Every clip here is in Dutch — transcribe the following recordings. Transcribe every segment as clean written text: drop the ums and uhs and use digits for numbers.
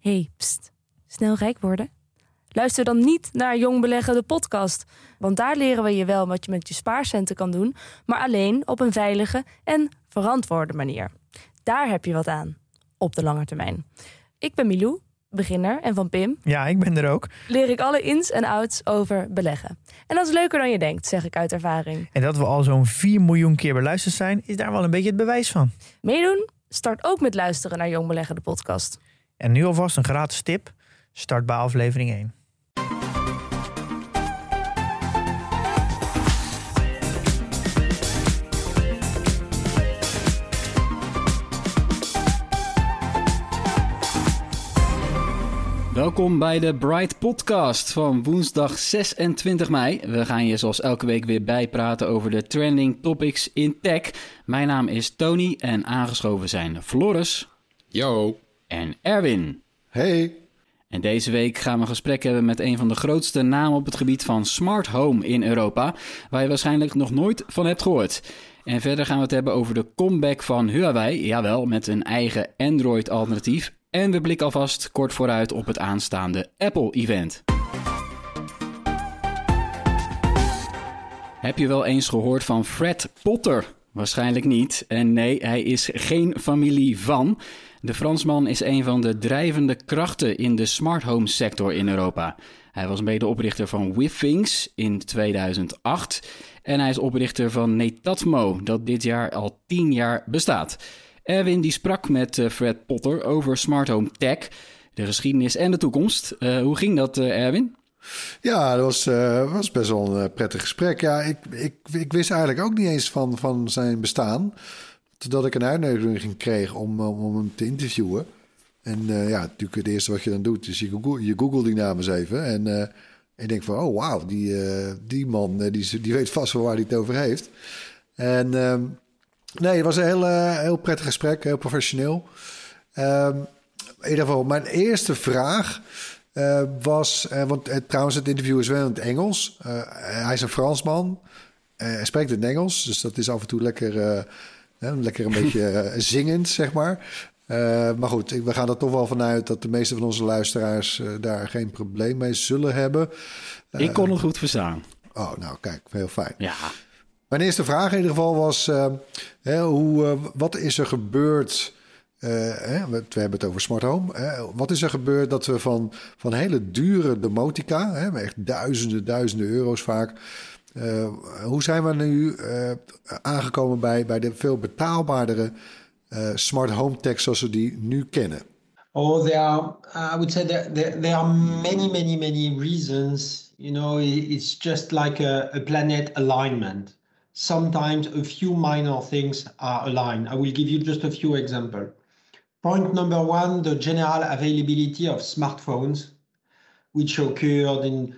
Hey, pst. Snel rijk worden? Luister dan niet naar Jong Beleggen, de podcast. Want daar leren we je wel wat je met je spaarcenten kan doen, maar alleen op een veilige en verantwoorde manier. Daar heb je wat aan, op de lange termijn. Ik ben Milou, beginner, en van Pim... Ja, ik ben er ook. ...leer ik alle ins en outs over beleggen. En dat is leuker dan je denkt, zeg ik uit ervaring. En dat we al zo'n 4 miljoen keer beluisterd zijn, is daar wel een beetje het bewijs van. Meedoen? Start ook met luisteren naar Jong Beleggen, de podcast. En nu alvast een gratis tip. Start bij aflevering 1. Welkom bij de Bright Podcast van woensdag 26 mei. We gaan je zoals elke week weer bijpraten over de trending topics in tech. Mijn naam is Tony en aangeschoven zijn Floris. Yo. En Erwin. Hey. En deze week gaan we een gesprek hebben met een van de grootste namen op het gebied van smart home in Europa, waar je waarschijnlijk nog nooit van hebt gehoord. En verder gaan we het hebben over de comeback van Huawei, jawel, met een eigen Android-alternatief. En we blikken alvast kort vooruit op het aanstaande Apple-event. Heb je wel eens gehoord van Fred Potter? Waarschijnlijk niet. En nee, hij is geen familie van. De Fransman is een van de drijvende krachten in de smart home sector in Europa. Hij was medeoprichter van Withings in 2008. En hij is oprichter van Netatmo, dat dit jaar al 10 jaar bestaat. Erwin die sprak met Fred Potter over smart home tech, de geschiedenis en de toekomst. Hoe ging dat, Erwin? Ja, dat was best wel een prettig gesprek. Ja, ik wist eigenlijk ook niet eens van zijn bestaan, totdat ik een uitnodiging kreeg om hem te interviewen. En ja, natuurlijk het eerste wat je dan doet is je googelt die naam eens even. En ik denk van, oh wauw, die man die weet vast wel waar hij het over heeft. En nee, het was een heel prettig gesprek, heel professioneel. In ieder geval, mijn eerste vraag was... want trouwens, het interview is wel in het Engels. Hij is een Fransman. Hij spreekt in het Engels, dus dat is af en toe lekker een beetje zingend, zeg maar. Maar goed, we gaan er toch wel vanuit dat de meeste van onze luisteraars daar geen probleem mee zullen hebben. Ik kon het goed verstaan. Oh, nou kijk, heel fijn. Ja. Mijn eerste vraag in ieder geval was, wat is er gebeurd? We hebben het over smart home. Wat is er gebeurd dat we van hele dure domotica, echt duizenden euro's vaak, hoe zijn we nu aangekomen bij de veel betaalbaardere smart home tech zoals we die nu kennen? Oh, I would say there are many reasons. You know, it's just like a planet alignment. Sometimes a few minor things are aligned. I will give you just a few examples. Point number one, the general availability of smartphones, which occurred in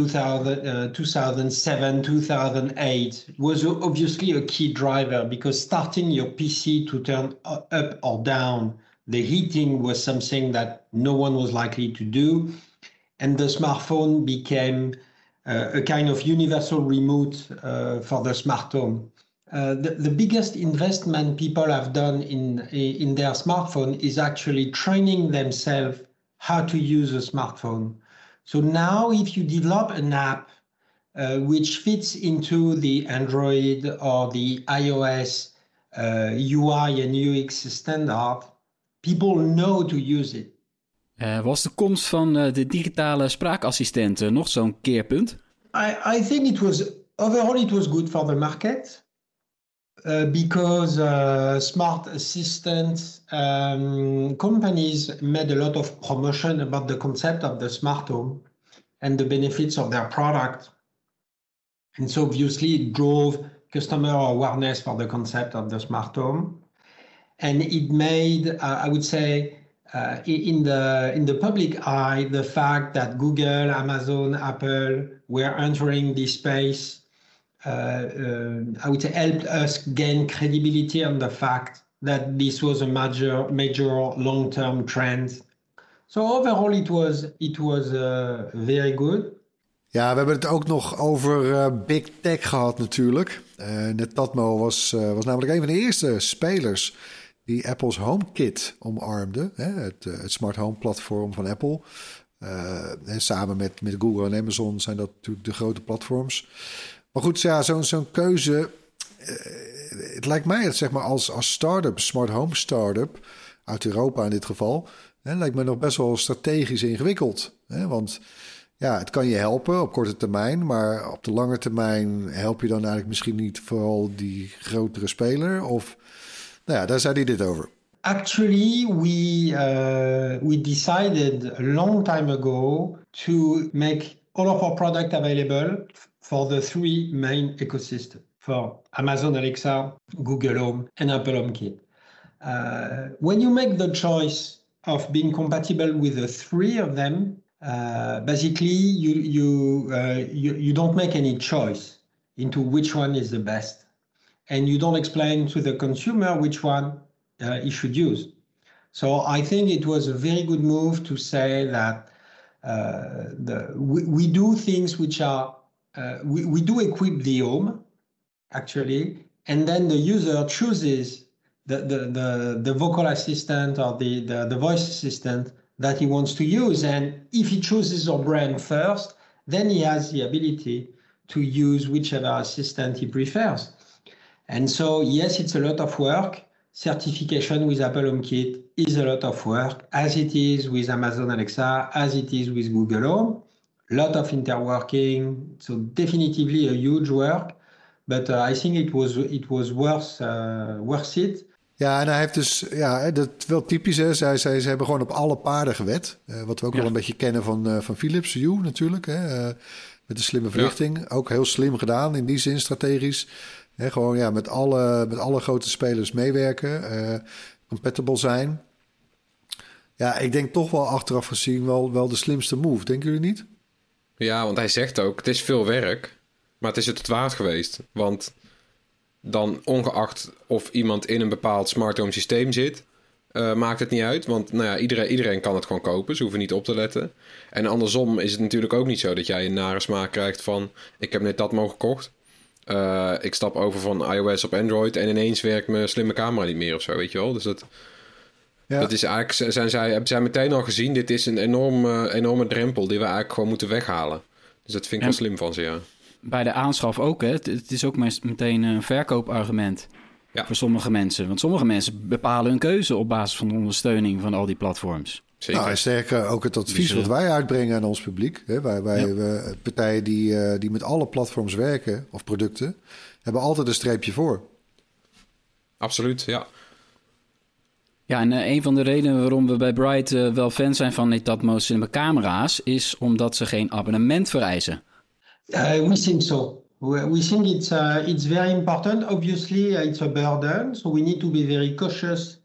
2007, 2008, was obviously a key driver because starting your PC to turn up or down, the heating was something that no one was likely to do. And the smartphone became a kind of universal remote for the smart home. The biggest investment people have done in their smartphone is actually training themselves how to use a smartphone. So now if you develop an app which fits into the Android or the iOS UI and UX standard, people know to use it. Was de komst van de digitale spraakassistenten nog zo'n keerpunt? I think overall it was good for the market. Because smart assistant companies made a lot of promotion about the concept of the smart home and the benefits of their product. And so obviously it drove customer awareness for the concept of the smart home. And it made, I would say, in the public eye, the fact that Google, Amazon, Apple were entering this space, I would say, helped us gain credibility on the fact that this was a major long-term trend. So overall, it was very good. Ja, we hebben het ook nog over Big Tech gehad natuurlijk. Netatmo was namelijk een van de eerste spelers die Apple's HomeKit omarmde. Hè, het smart home platform van Apple. Samen met Google en Amazon zijn dat natuurlijk de grote platforms. Maar goed, ja, zo'n keuze. Het lijkt mij dat, zeg maar, als start-up, smart home start-up uit Europa in dit geval, lijkt me nog best wel strategisch ingewikkeld. Want ja, het kan je helpen op korte termijn, maar op de lange termijn help je dan eigenlijk misschien niet vooral die grotere speler. Of, nou ja, daar zei hij dit over. Actually, we decided a long time ago to make all of our product available for the three main ecosystems, for Amazon Alexa, Google Home, and Apple HomeKit. When you make the choice of being compatible with the three of them, basically you don't make any choice into which one is the best, and you don't explain to the consumer which one he should use. So I think it was a very good move to say that we do things which are we do equip the home actually, and then the user chooses the vocal assistant or the voice assistant that he wants to use. And if he chooses our brand first, then he has the ability to use whichever assistant he prefers. And so, yes, it's a lot of work. Certification with Apple HomeKit is a lot of work, as it is with Amazon Alexa, as it is with Google Home. A lot of interworking, so definitively a huge work. But I think it was worth it. Ja, en hij heeft dus, ja, dat is wel typisch. Hè. Ze hebben gewoon op alle paarden gewet. Wat we ook wel een beetje kennen van Philips Hue natuurlijk. Hè. Met de slimme verlichting. Ja. Ook heel slim gedaan, in die zin strategisch. Hè, gewoon ja, met alle grote spelers meewerken. Compatible zijn. Ja, ik denk toch wel achteraf gezien wel de slimste move. Denken jullie niet? Ja, want hij zegt ook, het is veel werk, maar het is het waard geweest. Want dan ongeacht of iemand in een bepaald smart home systeem zit, maakt het niet uit. Want nou ja, iedereen kan het gewoon kopen. Ze hoeven niet op te letten. En andersom is het natuurlijk ook niet zo dat jij een nare smaak krijgt van, ik heb net dat mogen gekocht. Ik stap over van iOS op Android en ineens werkt mijn slimme camera niet meer of zo, weet je wel. Dus dat is eigenlijk, hebben zij meteen al gezien, dit is een enorme drempel die we eigenlijk gewoon moeten weghalen. Dus dat vind ik wel slim van ze, ja. Bij de aanschaf ook, hè. Het is ook meteen een verkoopargument voor sommige mensen. Want sommige mensen bepalen hun keuze op basis van de ondersteuning van al die platforms. Zeker. Nou, en sterker ook het advies wat wij uitbrengen aan ons publiek. Hè. Partijen die met alle platforms werken of producten, hebben altijd een streepje voor. Absoluut, ja. Ja, en een van de redenen waarom we bij Bright wel fan zijn van Netatmo slimme camera's is omdat ze geen abonnement vereisen. We think so. We think it's very important. Obviously, it's a burden, so we need to be very cautious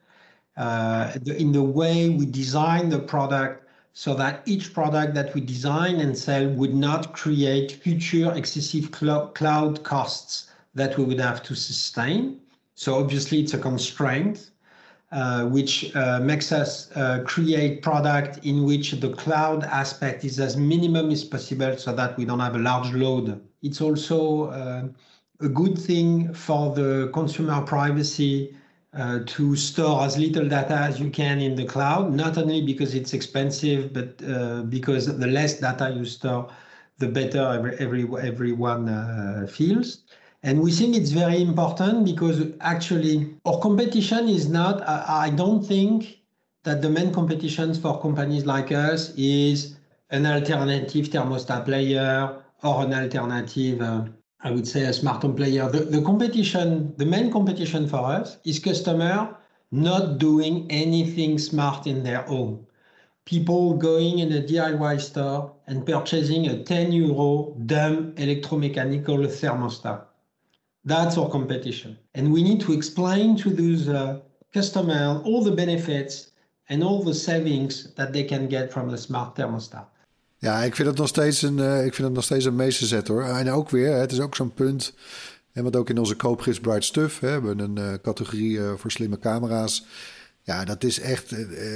in the way we design the product, so that each product that we design and sell would not create future excessive cloud costs that we would have to sustain. So obviously, it's a constraint. Which makes us create product in which the cloud aspect is as minimum as possible so that we don't have a large load. It's also a good thing for the consumer privacy to store as little data as you can in the cloud, not only because it's expensive, but because the less data you store, the better everyone feels. And we think it's very important because actually our competition is not, I don't think that the main competition for companies like us is an alternative thermostat player or an alternative, I would say a smart home player. The main competition for us is customer not doing anything smart in their home. People going in a DIY store and purchasing a €10 dumb electromechanical thermostat. That's our competition. And we need to explain to those customers all the benefits and all the savings that they can get from the smart thermostat. Ja, ik vind het nog steeds een meesterzet hoor. En ook weer, het is ook zo'n punt. En wat ook in onze koopgids Bright Stuff. We hebben een categorie voor slimme camera's. Ja, dat is echt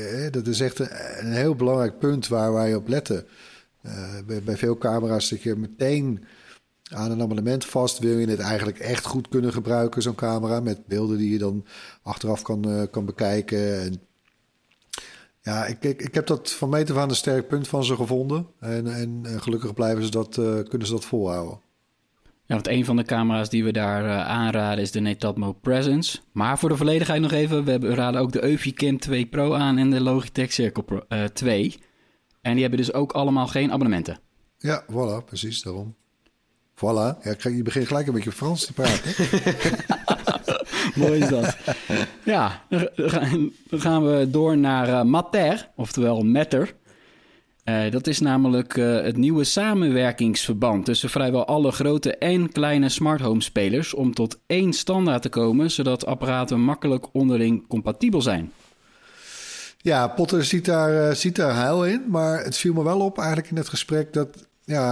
een heel belangrijk punt waar wij op letten. Bij veel camera's dat je meteen aan een abonnement vast. Wil je het eigenlijk echt goed kunnen gebruiken, zo'n camera, met beelden die je dan achteraf kan bekijken. En ja, ik heb dat van meet af aan een sterk punt van ze gevonden. En gelukkig kunnen ze dat volhouden. Ja, want een van de camera's die we daar aanraden is de Netatmo Presence. Maar voor de volledigheid nog even, we raden ook de Eufy Cam 2 Pro aan en de Logitech Circle Pro, 2. En die hebben dus ook allemaal geen abonnementen. Ja, voilà, precies, daarom. Voilà, ja, je begint gelijk een beetje Frans te praten. Mooi is dat. Ja, dan gaan we door naar Matter, oftewel Matter. Dat is namelijk het nieuwe samenwerkingsverband tussen vrijwel alle grote en kleine smart home spelers om tot één standaard te komen, zodat apparaten makkelijk onderling compatibel zijn. Ja, Potter ziet daar heil in, maar het viel me wel op eigenlijk in het gesprek dat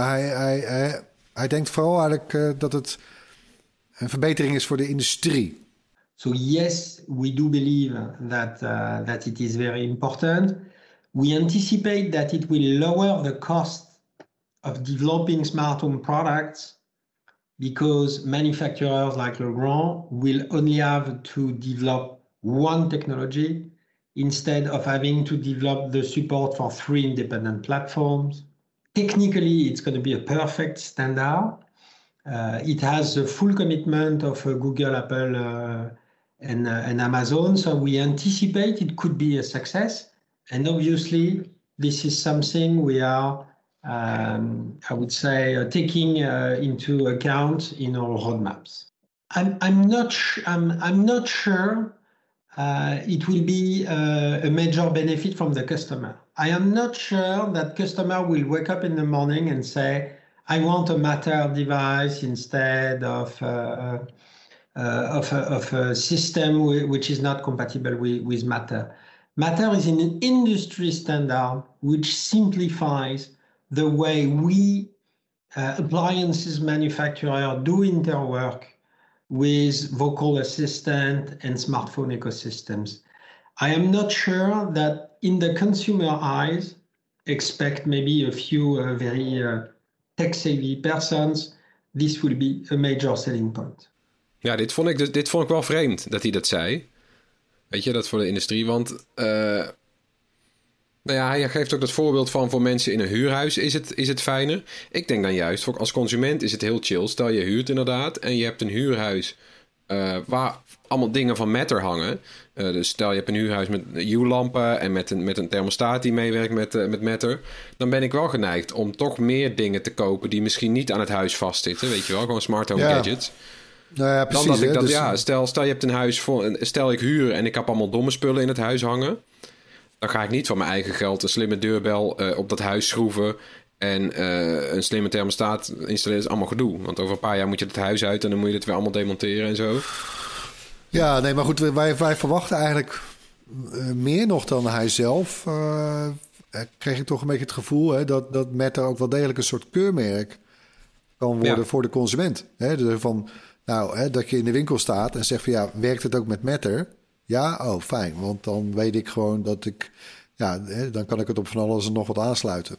hij denkt vooral eigenlijk dat het een verbetering is voor de industrie. So yes, we do believe that it is very important. We anticipate that it will lower the cost of developing smart home products because manufacturers like Legrand will only have to develop one technology instead of having to develop the support for 3 independent platforms. Technically, it's going to be a perfect standard. It has the full commitment of Google, Apple, and Amazon, so we anticipate it could be a success. And obviously, this is something we are, I would say, taking into account in our roadmaps. I'm not sure it will be a major benefit from the customer. I am not sure that customer will wake up in the morning and say, I want a Matter device instead of a system which is not compatible with Matter. Matter is an industry standard which simplifies the way we appliances manufacturers do interwork with vocal assistant and smartphone ecosystems. I am not sure that in the consumer eyes, expect maybe a few very tech-savvy persons, this will be a major selling point. Ja, dit vond ik wel vreemd dat hij dat zei. Weet je, dat voor de industrie. Want hij geeft ook dat voorbeeld van voor mensen in een huurhuis is het fijner. Ik denk dan juist, voor als consument is het heel chill. Stel je huurt inderdaad en je hebt een huurhuis waar allemaal dingen van Matter hangen. Dus stel je hebt een huurhuis met Hue-lampen en met een thermostaat die meewerkt met Matter. Dan ben ik wel geneigd om toch meer dingen te kopen die misschien niet aan het huis vastzitten. Weet je wel, gewoon smart home gadgets. Nou ja, precies. Dan dat ik dat, dus... stel je hebt een huis stel ik huur en ik heb allemaal domme spullen in het huis hangen. Dan ga ik niet van mijn eigen geld een slimme deurbel op dat huis schroeven en een slimme thermostaat installeren. Dat is allemaal gedoe. Want over een paar jaar moet je het huis uit en dan moet je het weer allemaal demonteren en zo. Ja, nee, maar goed, wij verwachten eigenlijk meer nog dan hij zelf. Kreeg ik toch een beetje het gevoel dat Matter ook wel degelijk een soort keurmerk kan worden voor de consument. Dus van, dat je in de winkel staat en zegt van werkt het ook met Matter? Ja, oh fijn, want dan weet ik gewoon dat dan kan ik het op van alles en nog wat aansluiten.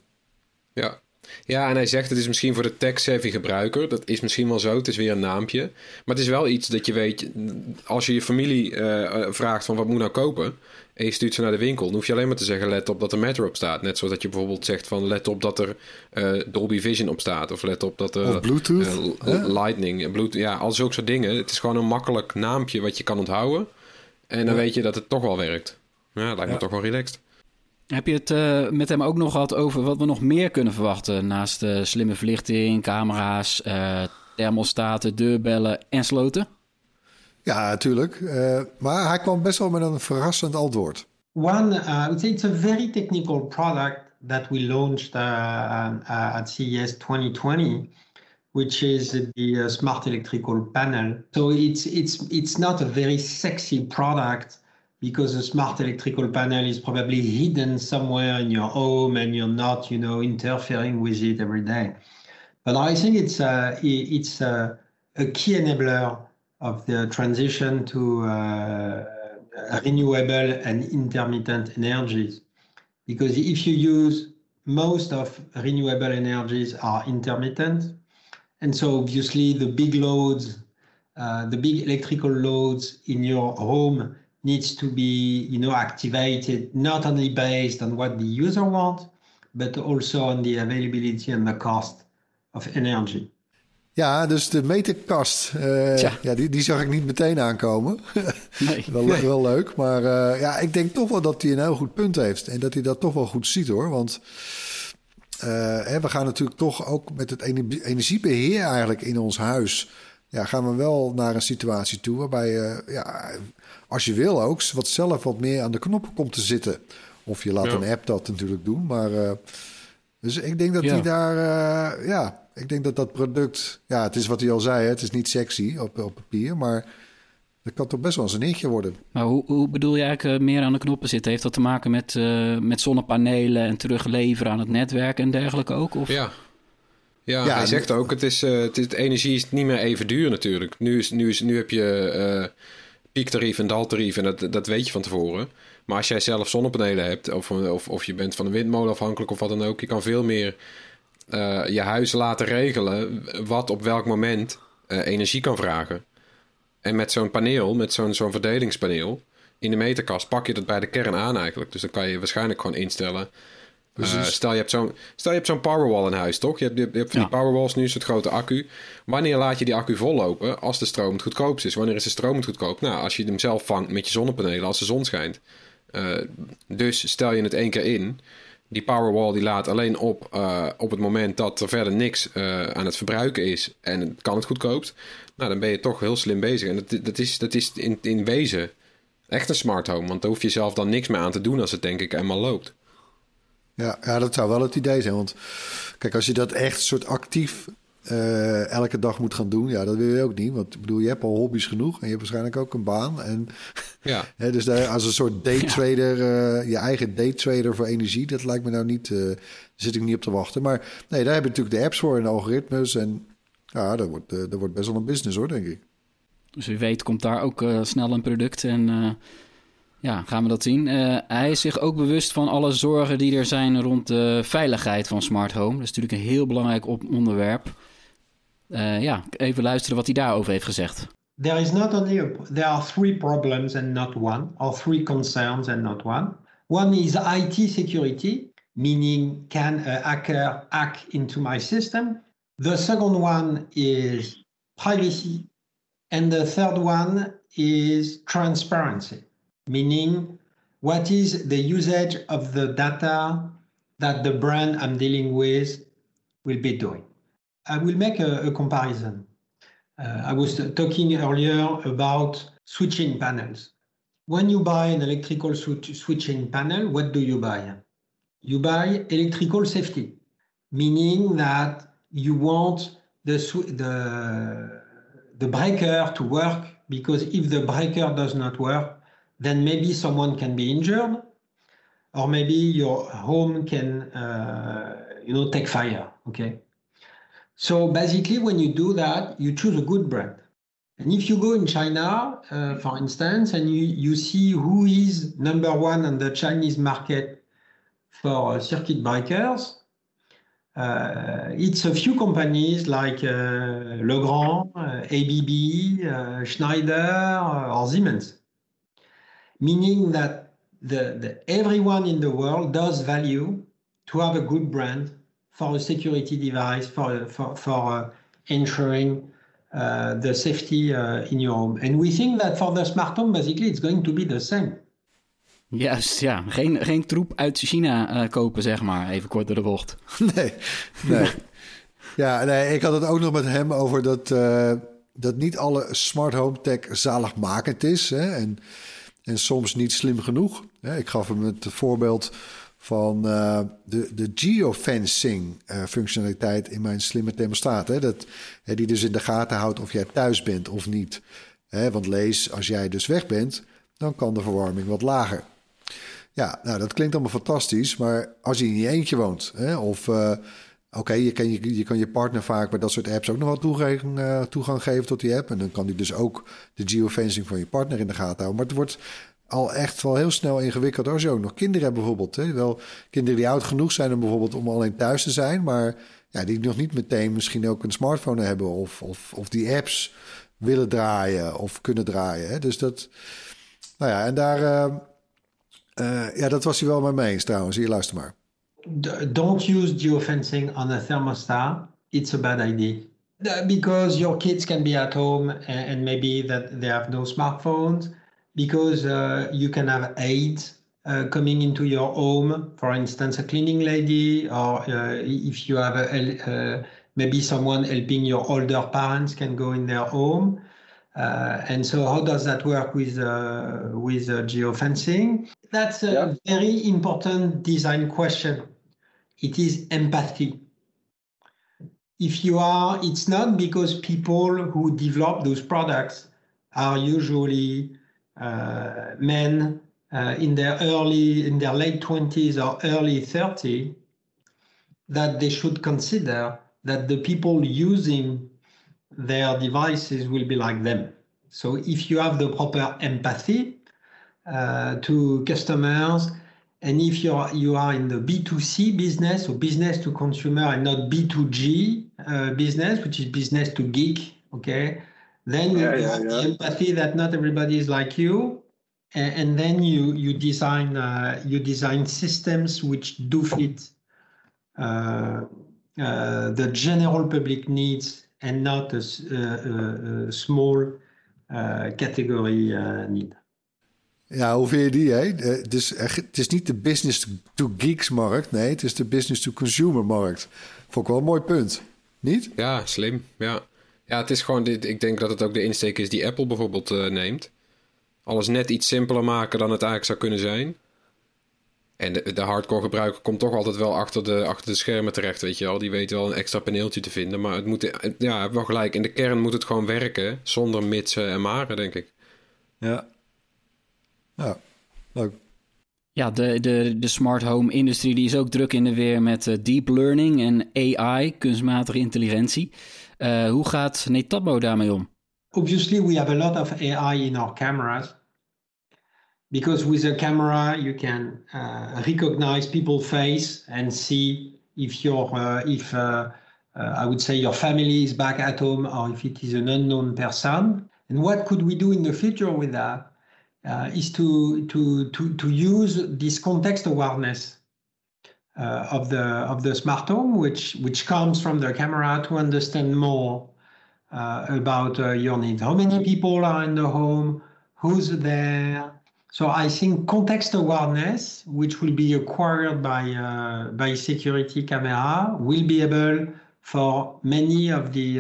Ja, en hij zegt het is misschien voor de tech-savvy gebruiker. Dat is misschien wel zo, het is weer een naampje. Maar het is wel iets dat je weet, als je familie vraagt van wat moet nou kopen en je stuurt ze naar de winkel, dan hoef je alleen maar te zeggen let op dat er Matter op staat. Net zoals dat je bijvoorbeeld zegt van let op dat er Dolby Vision op staat. Of let op dat er of Bluetooth, Lightning, Bluetooth, al zulke soort dingen. Het is gewoon een makkelijk naampje wat je kan onthouden. En dan weet je dat het toch wel werkt. Ja, lijkt me toch wel relaxed. Heb je het met hem ook nog gehad over wat we nog meer kunnen verwachten naast slimme verlichting, camera's, thermostaten, deurbellen en sloten? Ja, natuurlijk. Maar hij kwam best wel met een verrassend antwoord. One, I would say it's a very technical product that we launched at CES 2020, which is the smart electrical panel. So it's not a very sexy product because a smart electrical panel is probably hidden somewhere in your home and you're not, interfering with it every day. But I think it's a key enabler of the transition to renewable and intermittent energies. Because if you use most of renewable energies are intermittent, And so obviously the big loads, the big electrical loads in your home needs to be, activated not only based on what the user wants, but also on the availability and the cost of energy. Ja, dus de meterkast, die zag ik niet meteen aankomen. Nee. Wel leuk, maar ik denk toch wel dat hij een heel goed punt heeft. En dat hij dat toch wel goed ziet, hoor. Want we gaan natuurlijk toch ook met het energiebeheer eigenlijk in ons huis... gaan we wel naar een situatie toe waarbij je, als je wil ook... wat meer aan de knoppen komt te zitten. Of je laat een app dat natuurlijk doen, maar... dus ik denk dat hij daar... ik denk dat product... Ja, het is wat hij al zei, hè, het is niet sexy op papier, maar... dat kan toch best wel eens een eentje worden. Maar hoe bedoel je eigenlijk meer aan de knoppen zitten? Heeft dat te maken met zonnepanelen en terugleveren aan het netwerk en dergelijke ook? Of? Ja, hij zegt ook, energie is niet meer even duur natuurlijk. Nu heb je piektarief en daltarief en dat weet je van tevoren. Maar als jij zelf zonnepanelen hebt of je bent van een windmolen afhankelijk of wat dan ook... je kan veel meer je huis laten regelen wat op welk moment energie kan vragen. En met zo'n paneel, met zo'n verdelingspaneel... in de meterkast pak je dat bij de kern aan eigenlijk. Dus dan kan je waarschijnlijk gewoon instellen... Stel je hebt zo'n Powerwall in huis, toch? Je hebt van die Powerwalls nu, zo'n grote accu. Wanneer laat je die accu vollopen? Als de stroom het goedkoopst is. Wanneer is de stroom het goedkoop? Nou, als je hem zelf vangt met je zonnepanelen als de zon schijnt. Dus stel je het 1 keer in. Die Powerwall die laat alleen op het moment dat er verder niks aan het verbruiken is. En het kan het goedkoopst. Nou, dan ben je toch heel slim bezig. En dat is in wezen echt een smart home. Want daar hoef je zelf dan niks meer aan te doen als het denk ik eenmaal loopt. Ja, dat zou wel het idee zijn. Want kijk, als je dat echt soort actief elke dag moet gaan doen... ja, dat wil je ook niet. Want ik bedoel, je hebt al hobby's genoeg... en je hebt waarschijnlijk ook een baan. En, dus als een soort daytrader... je eigen daytrader voor energie... dat lijkt me nou niet... daar zit ik niet op te wachten. Maar nee, daar heb je natuurlijk de apps voor en de algoritmes... en ja, dat wordt best wel een business, hoor, denk ik. Dus wie weet komt daar ook snel een product en... gaan we dat zien. Hij is zich ook bewust van alle zorgen die er zijn rond de veiligheid van smart home. Dat is natuurlijk een heel belangrijk onderwerp. Even luisteren wat hij daarover heeft gezegd. There are 3 problems and not one, or 3 concerns and not one. One is IT security, meaning can a hacker hack into my system? The second one is privacy. And the third one is transparency. Meaning, what is the usage of the data that the brand I'm dealing with will be doing? I will make a comparison. I was talking earlier about switching panels. When you buy an electrical switching panel, what do you buy? You buy electrical safety, meaning that you want the breaker to work, because if the breaker does not work, then maybe someone can be injured, or maybe your home can, take fire, okay? So basically, when you do that, you choose a good brand. And if you go in China, for instance, and you see who is number 1 on the Chinese market for circuit breakers, it's a few companies like Legrand, ABB, Schneider, or Siemens. Meaning that everyone in the world does value to have a good brand for a security device, for ensuring the safety in your home. And we think that for the smart home, basically, it's going to be the same. Juist, ja. Geen troep uit China kopen, zeg maar. Even kort door de bocht. Nee. Ja, nee, ik had het ook nog met hem over dat niet alle smart home tech zaligmakend is. Hè? En soms niet slim genoeg. Ik gaf hem het voorbeeld van de geofencing functionaliteit in mijn slimme thermostaat. Die dus in de gaten houdt of jij thuis bent of niet. Want lees, als jij dus weg bent, dan kan de verwarming wat lager. Ja, nou, dat klinkt allemaal fantastisch, maar als je in je eentje woont, of je kan je partner vaak bij dat soort apps ook nog wel toegang geven tot die app. En dan kan die dus ook de geofencing van je partner in de gaten houden. Maar het wordt al echt wel heel snel ingewikkeld als je ook nog kinderen hebt bijvoorbeeld. Hè? Wel kinderen die oud genoeg zijn om alleen thuis te zijn, maar ja, die nog niet meteen misschien ook een smartphone hebben of die apps willen draaien of kunnen draaien. Hè? Dus dat, nou ja, en daar, dat was hij wel mee eens trouwens. Hier, luister maar. Don't use geofencing on a thermostat. It's a bad idea. Because your kids can be at home and maybe that they have no smartphones. Because you can have aides coming into your home. For instance, a cleaning lady, or if you have maybe someone helping your older parents can go in their home. And so how does that work with geofencing? That's a very important design question. It is empathy. It's not because people who develop those products are usually men in their late 20s or early 30s, that they should consider that the people using their devices will be like them. So if you have the proper empathy to customers, and if you are in the B2C business, or business to consumer, and not B2G business, which is business to geek, okay, then you have the empathy that not everybody is like you, and then you design systems which do fit the general public needs and not a small category need. Ja, hoe vind je die? Hè? Dus het is niet de business-to-geeks-markt. Nee, het is de business-to-consumer-markt. Vond ik wel een mooi punt. Niet? Ja, slim. Ja, het is gewoon... Ik denk dat het ook de insteek is die Apple bijvoorbeeld neemt. Alles net iets simpeler maken dan het eigenlijk zou kunnen zijn. En de hardcore gebruiker komt toch altijd wel achter de schermen terecht, weet je wel. Die weet wel een extra paneeltje te vinden. Maar het moet... Ja, heb wel gelijk. In de kern moet het gewoon werken. Zonder mitsen en maren, denk ik. Ja. Ja, leuk. Ja, de smart home industrie die is ook druk in de weer met deep learning en AI, kunstmatige intelligentie. Hoe gaat Netatmo daarmee om? Obviously, we have a lot of AI in our cameras. Because with a camera, you can recognize people's face and see if I would say your family is back at home or if it is an unknown person. And what could we do in the future with that? Is to use this context awareness of the smart home, which comes from the camera, to understand more about your needs. How many people are in the home? Who's there? So I think context awareness, which will be acquired by security camera, will be able for many of the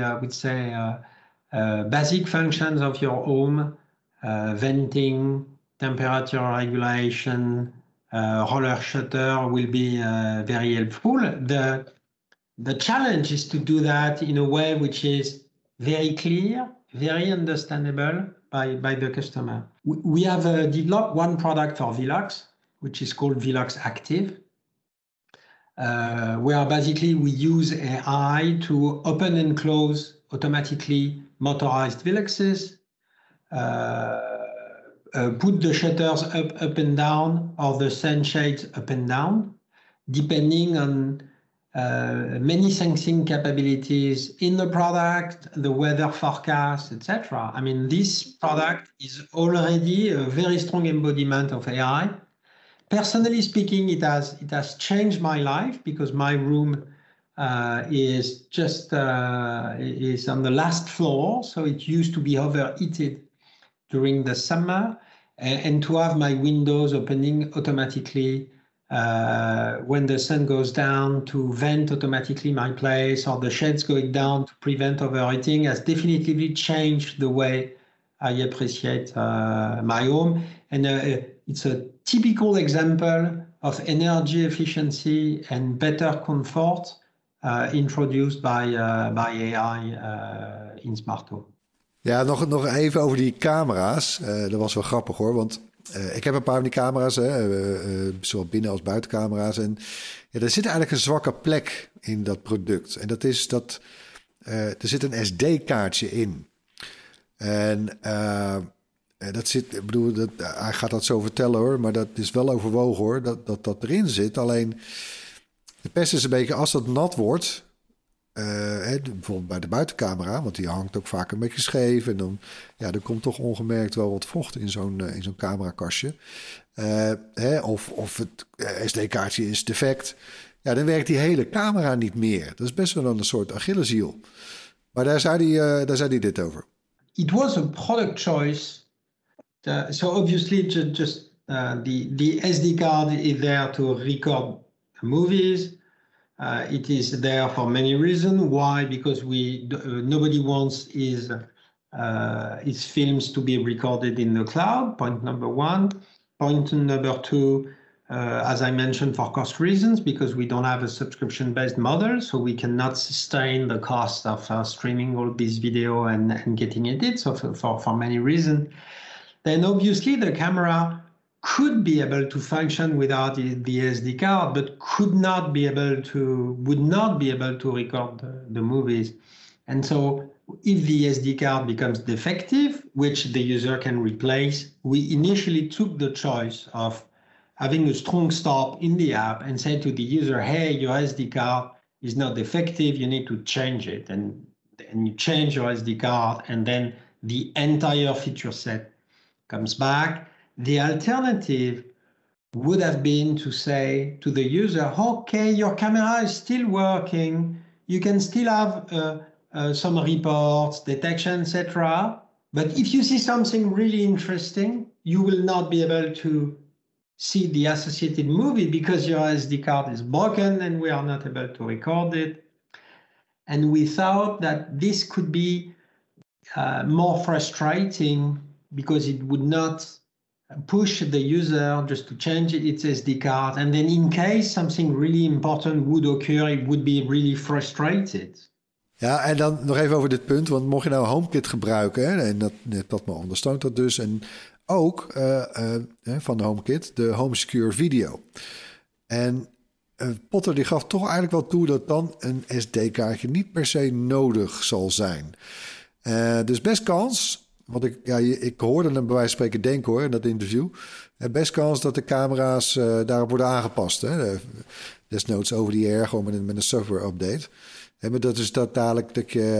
basic functions of your home. Venting, temperature regulation, roller shutter will be very helpful. The challenge is to do that in a way which is very clear, very understandable by the customer. We have developed one product for Velox, which is called Velox Active, where basically we use AI to open and close automatically motorized Veloxes, put the shutters up and down, or the sunshades up and down, depending on many sensing capabilities in the product, the weather forecast, etc. I mean, this product is already a very strong embodiment of AI. Personally speaking, it has changed my life, because my room is on the last floor, so it used to be overheated during the summer, and to have my windows opening automatically when the sun goes down, to vent automatically my place, or the shades going down to prevent overheating, has definitively changed the way I appreciate my home. And it's a typical example of energy efficiency and better comfort introduced by AI in smart home. Ja, nog even over die camera's. Dat was wel grappig hoor, want ik heb een paar van die camera's, zowel binnen- als buitencamera's. En ja, er zit eigenlijk een zwakke plek in dat product. En dat is dat er zit een SD-kaartje in. En dat zit, ik bedoel, hij gaat dat zo vertellen hoor, maar dat is wel overwogen hoor, dat erin zit. Alleen, de pest is een beetje, als dat nat wordt, bijvoorbeeld bij de buitencamera, want die hangt ook vaak een beetje scheef en dan komt toch ongemerkt wel wat vocht in zo'n camerakastje. Of het SD-kaartje is defect. Ja, dan werkt die hele camera niet meer. Dat is best wel een soort Achilleshiel. Maar daar zei hij dit over. It was a product choice. So obviously, just the SD card is there to record movies. It is there for many reasons. Why? Because nobody wants his films to be recorded in the cloud. Point number one. Point number two, as I mentioned, for cost reasons, because we don't have a subscription-based model, so we cannot sustain the cost of streaming all this video and getting it. So for many reasons. Then obviously the camera could be able to function without the SD card, but would not be able to record the movies. And so if the SD card becomes defective, which the user can replace, we initially took the choice of having a strong stop in the app and say to the user, hey, your SD card is not defective, you need to change it. And you change your SD card, and then the entire feature set comes back. The alternative would have been to say to the user, okay, your camera is still working, you can still have some reports, detection, etc. But if you see something really interesting, you will not be able to see the associated movie because your SD card is broken and we are not able to record it. And we thought that this could be more frustrating because it would not push the user just to change its SD card. And then in case something really important would occur, it would be really frustrated. Ja, en dan nog even over dit punt. Want mocht je nou HomeKit gebruiken, hè, en dat maar ondersteunt dat dus. En ook van de HomeKit, de Home Secure Video. En Potter die gaf toch eigenlijk wel toe dat dan een SD-kaartje niet per se nodig zal zijn. Dus best kans, want ik hoorde hem bij wijze van spreken denken hoor in dat interview. Best kans dat de camera's daarop worden aangepast. Hè. Desnoods over die air, gewoon met een software update. Maar dat is dat dadelijk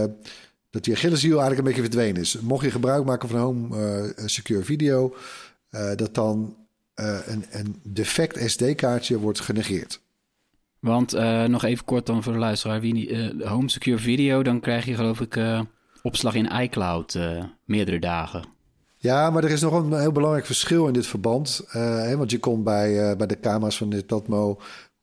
dat die Achilleshiel eigenlijk een beetje verdwenen is. Mocht je gebruik maken van Home Secure Video, dat dan een defect SD-kaartje wordt genegeerd. Want nog even kort dan voor de luisteraar. Home Secure Video, dan krijg je geloof ik opslag in iCloud meerdere dagen. Ja, maar er is nog een heel belangrijk verschil in dit verband. Want je kon bij de camera's van Netatmo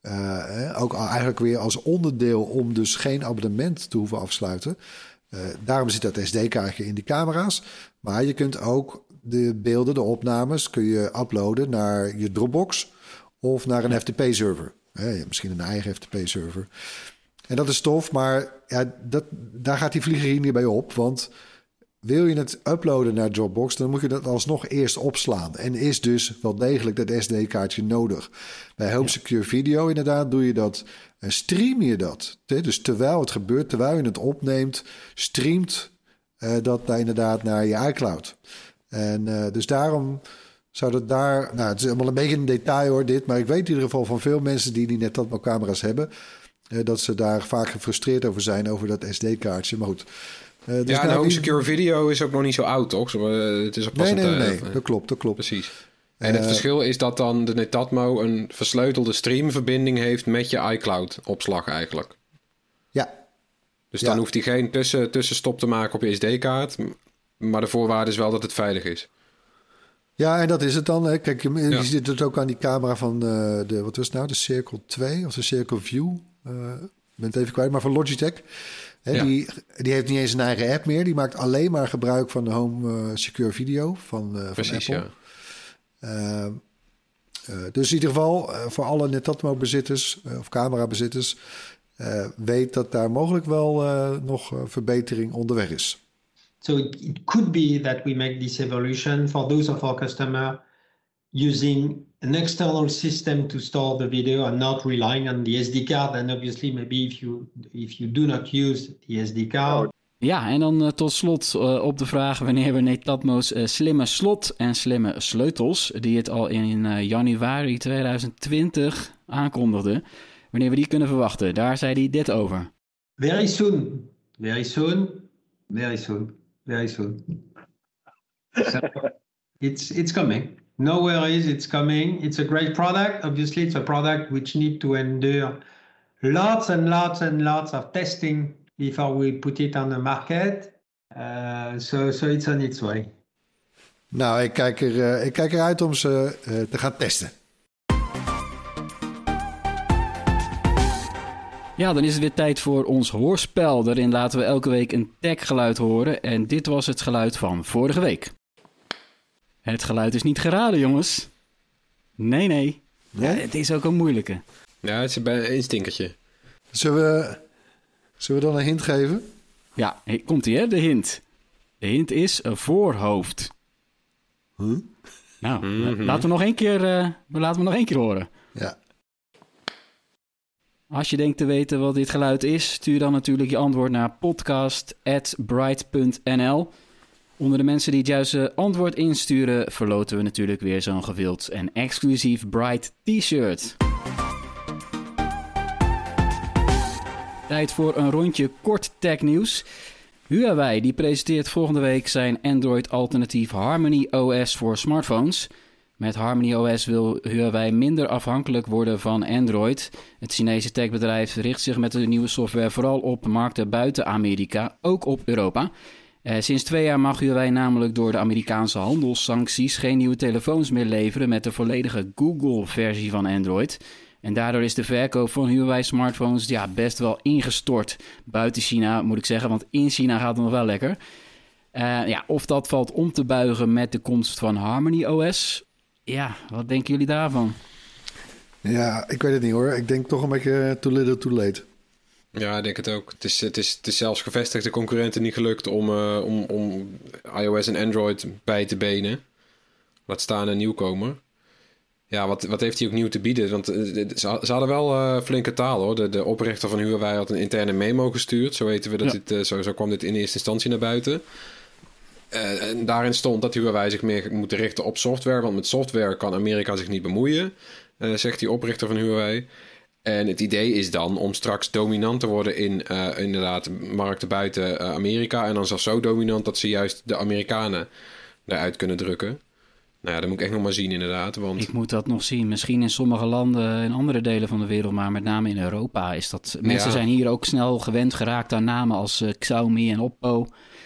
ook eigenlijk weer als onderdeel om dus geen abonnement te hoeven afsluiten. Daarom zit dat SD-kaartje in die camera's. Maar je kunt ook de beelden, de opnames, kun je uploaden naar je Dropbox of naar een FTP-server. Misschien een eigen FTP-server. En dat is tof, maar daar gaat die vlieger hier niet bij op. Want wil je het uploaden naar Dropbox, dan moet je dat alsnog eerst opslaan. En is dus wel degelijk dat SD-kaartje nodig. Bij Home Secure Video inderdaad doe je dat, stream je dat. Dus terwijl het gebeurt, terwijl je het opneemt, streamt dat inderdaad naar je iCloud. En dus daarom zou dat daar... Nou, het is allemaal een beetje een detail hoor dit, maar ik weet in ieder geval van veel mensen die net dat met camera's hebben, dat ze daar vaak gefrustreerd over zijn, over dat SD-kaartje. Maar goed. Dus de Home Secure Video is ook nog niet zo oud, toch? Het is ook pas nee. Dat klopt. Precies. En het verschil is dat dan de Netatmo een versleutelde streamverbinding heeft met je iCloud-opslag eigenlijk. Ja. Dus dan hoeft hij geen tussenstop te maken op je SD-kaart. Maar de voorwaarde is wel dat het veilig is. Ja, en dat is het dan. Hè. Kijk, je ziet het ook aan die camera van wat was het nou? De Circle 2 of de Circle View. Ik ben het even kwijt, maar van Logitech. Hè, die heeft niet eens een eigen app meer. Die maakt alleen maar gebruik van de Home Secure Video van Precies, Apple. Ja. Dus in ieder geval voor alle Netatmo-bezitters of camerabezitters, weet dat daar mogelijk wel nog verbetering onderweg is. So it could be that we make this evolution for those of our customer using an external system to store the video and not relying on the SD card. And obviously, maybe if you do not use the SD card, Ja, en dan tot slot op de vraag wanneer we Netatmo's slimme slot en slimme sleutels, die het al in januari 2020 aankondigde, wanneer we die kunnen verwachten. Daar zei hij dit over. Very soon. Very soon. Very soon. Very soon. So, it's coming. No worries, it's coming. It's a great product. Obviously, it's a product which needs to endure lots and lots and lots of testing before we put it on the market. So it's on its way. Nou, ik kijk eruit om ze te gaan testen. Ja, dan is het weer tijd voor ons hoorspel. Daarin laten we elke week een techgeluid horen. En dit was het geluid van vorige week. Het geluid is niet geraden, jongens. Nee? Ja, het is ook een moeilijke. Ja, het is bij een stinkertje. Zullen we dan een hint geven? Ja, komt-ie, hè, de hint. De hint is een voorhoofd. Huh? Nou, laten we nog één keer horen. Ja. Als je denkt te weten wat dit geluid is, stuur dan natuurlijk je antwoord naar podcast@bright.nl. Onder de mensen die het juiste antwoord insturen, verloten we natuurlijk weer zo'n gewild en exclusief Bright t-shirt. Tijd voor een rondje kort technieuws. Huawei die presenteert volgende week zijn Android-alternatief Harmony OS voor smartphones. Met Harmony OS wil Huawei minder afhankelijk worden van Android. Het Chinese techbedrijf richt zich met de nieuwe software vooral op markten buiten Amerika, ook op Europa. Sinds 2 jaar mag Huawei namelijk door de Amerikaanse handelssancties geen nieuwe telefoons meer leveren met de volledige Google-versie van Android. En daardoor is de verkoop van Huawei-smartphones best wel ingestort. Buiten China, moet ik zeggen, want in China gaat het nog wel lekker. Of dat valt om te buigen met de komst van Harmony OS. Ja, wat denken jullie daarvan? Ja, ik weet het niet hoor. Ik denk toch een beetje too little too late. Ja, ik denk het ook. Het is zelfs gevestigde concurrenten niet gelukt om iOS en Android bij te benen. Laat staan een nieuwkomer. Ja, wat heeft hij ook nieuw te bieden? Want ze hadden wel flinke taal hoor. De oprichter van Huawei had een interne memo gestuurd. Zo weten we dat zo kwam dit in eerste instantie naar buiten. En daarin stond dat Huawei zich meer moet richten op software. Want met software kan Amerika zich niet bemoeien. Zegt die oprichter van Huawei. En het idee is dan om straks dominant te worden in inderdaad markten buiten Amerika. En dan zelfs zo dominant dat ze juist de Amerikanen eruit kunnen drukken. Nou ja, dat moet ik echt nog maar zien inderdaad. Want... Ik moet dat nog zien. Misschien in sommige landen in andere delen van de wereld, maar met name in Europa is dat... Mensen zijn hier ook snel gewend geraakt aan namen als Xiaomi en Oppo.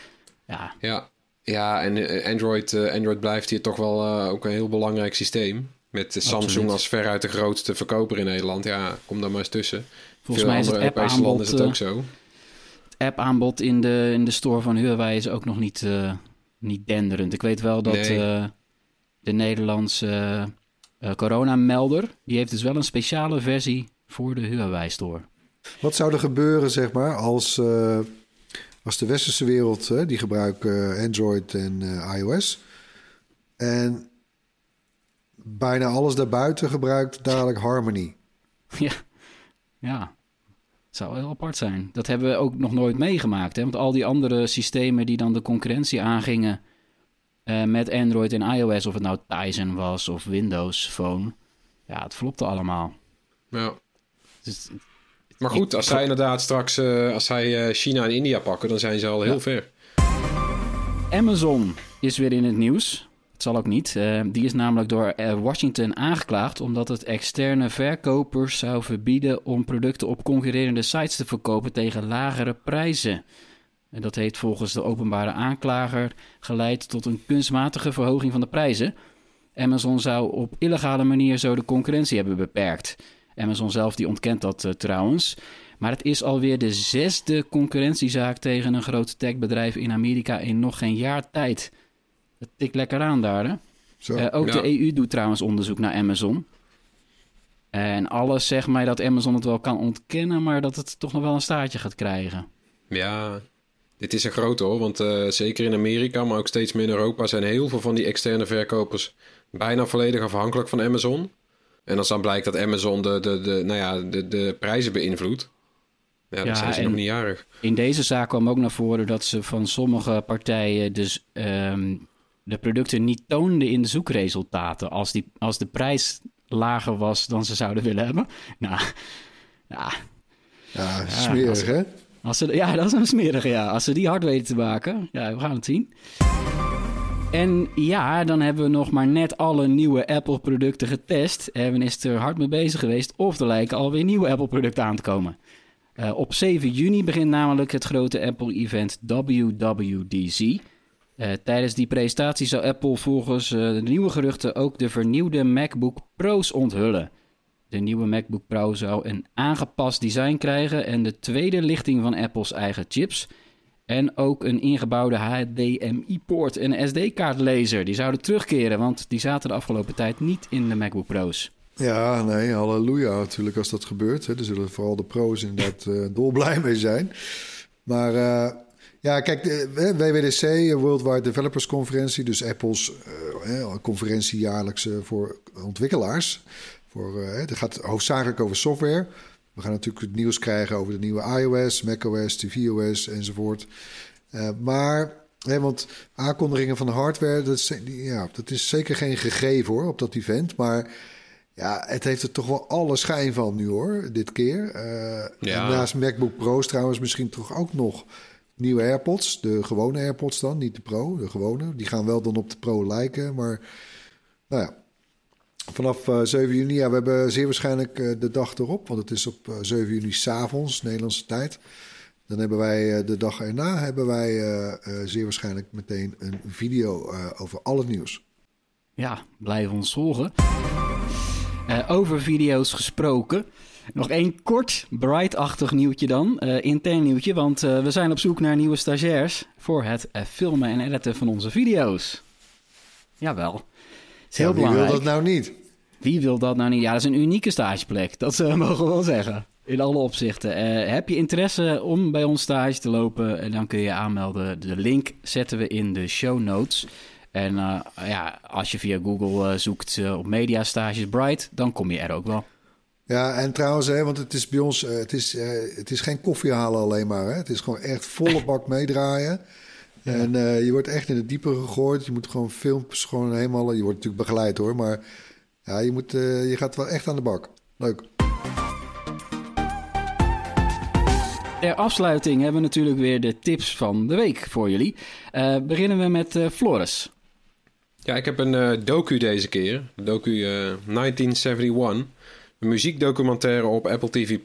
Ja, en Android blijft hier toch wel ook een heel belangrijk systeem. Met Samsung Absoluut. Als veruit de grootste verkoper in Nederland. Ja, kom daar maar eens tussen. Volgens mij is het Europese landen is het ook zo. Het appaanbod in de store van Huawei is ook nog niet denderend. Ik weet wel dat de Nederlandse coronamelder, die heeft dus wel een speciale versie voor de Huawei store. Wat zou er gebeuren, zeg maar, als de westerse wereld, die gebruiken Android en iOS. En bijna alles daarbuiten gebruikt dadelijk Harmony. Ja. Het zou heel apart zijn. Dat hebben we ook nog nooit meegemaakt. Hè? Want al die andere systemen die dan de concurrentie aangingen met Android en iOS, of het nou Tizen was of Windows Phone. Ja, het flopte allemaal. Ja. Dus, Maar goed, als zij inderdaad straks China en India pakken, dan zijn ze al heel ver. Amazon is weer in het nieuws. Het zal ook niet. Die is namelijk door Washington aangeklaagd omdat het externe verkopers zou verbieden om producten op concurrerende sites te verkopen tegen lagere prijzen. En dat heeft volgens de openbare aanklager geleid tot een kunstmatige verhoging van de prijzen. Amazon zou op illegale manier zo de concurrentie hebben beperkt. Amazon zelf die ontkent dat trouwens. Maar het is alweer de 6e concurrentiezaak tegen een groot techbedrijf in Amerika in nog geen jaar tijd. Dat tikt lekker aan daar, hè? Zo. Ook de EU doet trouwens onderzoek naar Amazon. En alles zegt mij dat Amazon het wel kan ontkennen, maar dat het toch nog wel een staartje gaat krijgen. Ja, dit is een grote hoor, want zeker in Amerika, maar ook steeds meer in Europa zijn heel veel van die externe verkopers bijna volledig afhankelijk van Amazon. En als dan blijkt dat Amazon de prijzen beïnvloedt, Ja, dan zijn ze nog niet jarig. In deze zaak kwam ook naar voren dat ze van sommige partijen dus de producten niet toonden in de zoekresultaten als de prijs lager was dan ze zouden willen hebben. Nou, Ja, smerig, hè? Dat is een smerige, ja. Als ze die hard weten te maken, ja, we gaan het zien. En ja, dan hebben we nog maar net alle nieuwe Apple-producten getest. Erwin is er hard mee bezig geweest of er lijken alweer nieuwe Apple-producten aan te komen. Op 7 juni begint namelijk het grote Apple-event WWDC. Tijdens die presentatie zou Apple volgens de nieuwe geruchten ook de vernieuwde MacBook Pro's onthullen. De nieuwe MacBook Pro zou een aangepast design krijgen en de tweede lichting van Apple's eigen chips. En ook een ingebouwde HDMI-poort en een SD-kaartlezer. Die zouden terugkeren, want die zaten de afgelopen tijd niet in de MacBook Pro's. Ja, nee, halleluja natuurlijk als dat gebeurt. Hè. Er zullen vooral de pro's inderdaad dolblij mee zijn. Maar ja, kijk, de WWDC, Worldwide Developers Conferentie, dus Apple's conferentie jaarlijks voor ontwikkelaars. Het gaat hoofdzakelijk over software. We gaan natuurlijk het nieuws krijgen over de nieuwe iOS, macOS, tvOS enzovoort. Want aankondigingen van de hardware, dat is zeker geen gegeven hoor, op dat event. Maar ja, het heeft er toch wel alle schijn van nu hoor, dit keer. En naast MacBook Pro's trouwens misschien toch ook nog nieuwe AirPods. De gewone AirPods dan, niet de Pro, de gewone. Die gaan wel dan op de Pro lijken, maar nou ja. Vanaf 7 juni, we hebben zeer waarschijnlijk de dag erop, want het is op 7 juni 's avonds, Nederlandse tijd. Dan hebben wij de dag erna zeer waarschijnlijk meteen een video over al het nieuws. Ja, blijf ons volgen. Over video's gesproken. Nog één kort, Bright-achtig nieuwtje dan. Intern nieuwtje, want we zijn op zoek naar nieuwe stagiairs voor het filmen en editen van onze video's. Jawel. Heel belangrijk. Wie wil dat nou niet? Wie wil dat nou niet? Ja, dat is een unieke stageplek. Dat mogen we wel zeggen. In alle opzichten. Heb je interesse om bij ons stage te lopen? Dan kun je aanmelden. De link zetten we in de show notes. En als je via Google zoekt op Media Stages Bright, dan kom je er ook wel. Ja, en trouwens, want het is bij ons, het is geen koffie halen alleen maar. Hè? Het is gewoon echt volle bak meedraaien. Ja. En je wordt echt in het diepe gegooid. Je moet gewoon filmpjes gewoon helemaal... Je wordt natuurlijk begeleid hoor, maar ja, je gaat wel echt aan de bak. Leuk. Ter afsluiting hebben we natuurlijk weer de tips van de week voor jullie. Beginnen we met Floris. Ja, ik heb een docu deze keer. Docu 1971. Een muziekdocumentaire op Apple TV+.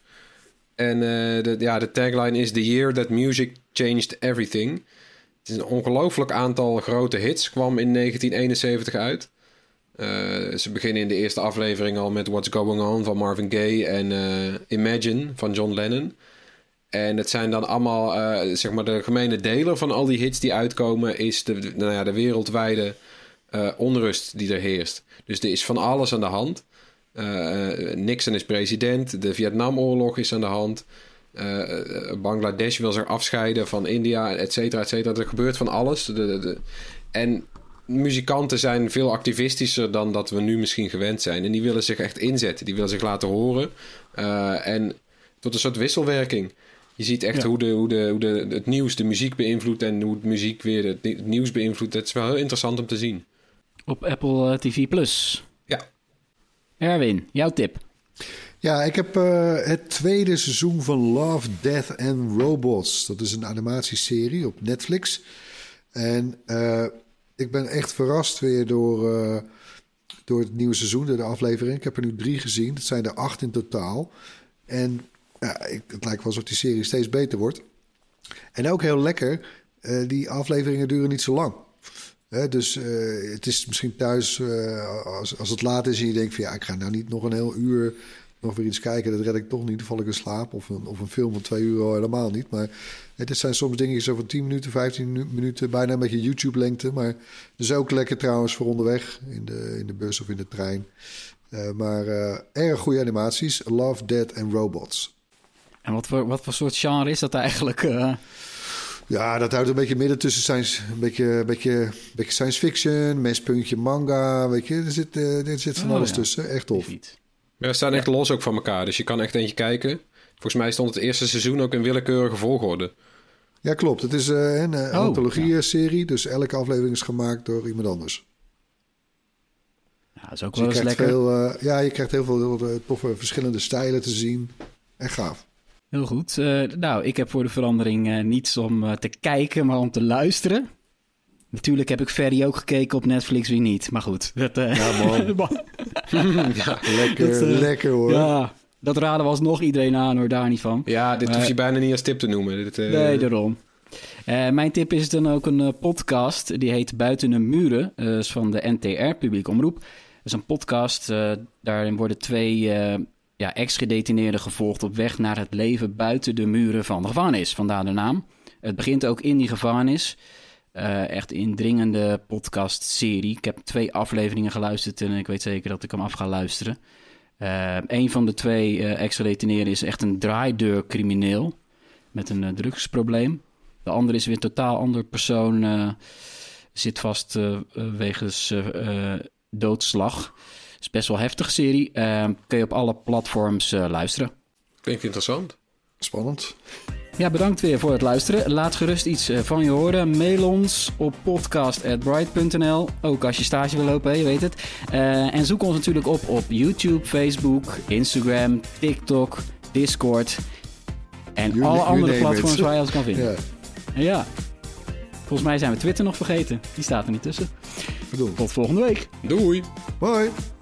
En de tagline is The Year That Music Changed Everything. Het is een ongelooflijk aantal grote hits. Kwam in 1971 uit. Ze beginnen in de eerste aflevering al met What's Going On van Marvin Gaye en Imagine van John Lennon. En het zijn dan allemaal, de gemene deler van al die hits die uitkomen is de wereldwijde onrust die er heerst. Dus er is van alles aan de hand. Nixon is president, de Vietnamoorlog is aan de hand. Bangladesh wil zich afscheiden van India, et cetera, et cetera. Er gebeurt van alles. En muzikanten zijn veel activistischer dan dat we nu misschien gewend zijn. En die willen zich echt inzetten. Die willen zich laten horen. En het wordt een soort wisselwerking. Je ziet echt hoe het nieuws de muziek beïnvloedt en hoe het muziek weer het nieuws beïnvloedt. Het is wel heel interessant om te zien. Op Apple TV+. Ja. Erwin, jouw tip. Ja, ik heb het tweede seizoen van Love, Death and Robots. Dat is een animatieserie op Netflix. En ik ben echt verrast weer door het nieuwe seizoen, door de aflevering. Ik heb er nu 3 gezien. Het zijn er 8 in totaal. En het lijkt wel alsof die serie steeds beter wordt. En ook heel lekker, die afleveringen duren niet zo lang. Dus het is misschien thuis, als het laat is en je denkt van ik ga nou niet nog een heel uur nog weer iets kijken. Dat red ik toch niet, dan val ik in slaap. Of een film van 2 uur al helemaal niet. Maar het zijn soms dingen zo van 10 minuten, 15 minuten, bijna een beetje YouTube-lengte. Maar dus ook lekker trouwens voor onderweg in de bus of in de trein. Maar erg goede animaties. Love, Death and Robots. En wat voor soort genre is dat eigenlijk? Ja, dat houdt een beetje midden tussen een beetje science fiction, mespuntje manga, weet je. Er zit van alles tussen. Echt tof. Ja, ze staan echt los ook van elkaar. Dus je kan echt eentje kijken. Volgens mij stond het eerste seizoen ook in willekeurige volgorde. Ja, klopt. Het is een antologie-serie. Dus elke aflevering is gemaakt door iemand anders. Ja, dat is ook Dus wel eens lekker. Je krijgt heel veel toffe verschillende stijlen te zien. Echt gaaf. Heel goed. Nou, ik heb voor de verandering niets om te kijken, maar om te luisteren. Natuurlijk heb ik Ferry ook gekeken op Netflix, wie niet. Maar goed. Ja, man. Ja, Lekker hoor. Ja, dat raden was nog iedereen aan hoor, daar niet van. ja, dit hoef je bijna niet als tip te noemen. Nee, daarom. Mijn tip is dan ook een podcast. Die heet Buiten de Muren. Is van de NTR, Publiek Omroep. Dat is een podcast. Daarin worden 2 ex-gedetineerden gevolgd op weg naar het leven buiten de muren van de gevangenis. Vandaar de naam. Het begint ook in die gevangenis. Echt een indringende podcastserie. Ik heb 2 afleveringen geluisterd en ik weet zeker dat ik hem af ga luisteren. Een van de 2 ex-gedetineerden is echt een draaideurcrimineel met een drugsprobleem. De andere is weer een totaal ander persoon. Zit vast wegens doodslag. Is best wel heftige serie. Kun je op alle platforms luisteren. Klinkt interessant. Spannend. Ja, bedankt weer voor het luisteren. Laat gerust iets van je horen. Mail ons op podcast@bright.nl. Ook als je stage wil lopen, je weet het. En zoek ons natuurlijk op YouTube, Facebook, Instagram, TikTok, Discord. En alle andere platforms waar je ons kan vinden. Ja. Volgens mij zijn we Twitter nog vergeten. Die staat er niet tussen. Bedoel. Tot volgende week. Doei! Bye!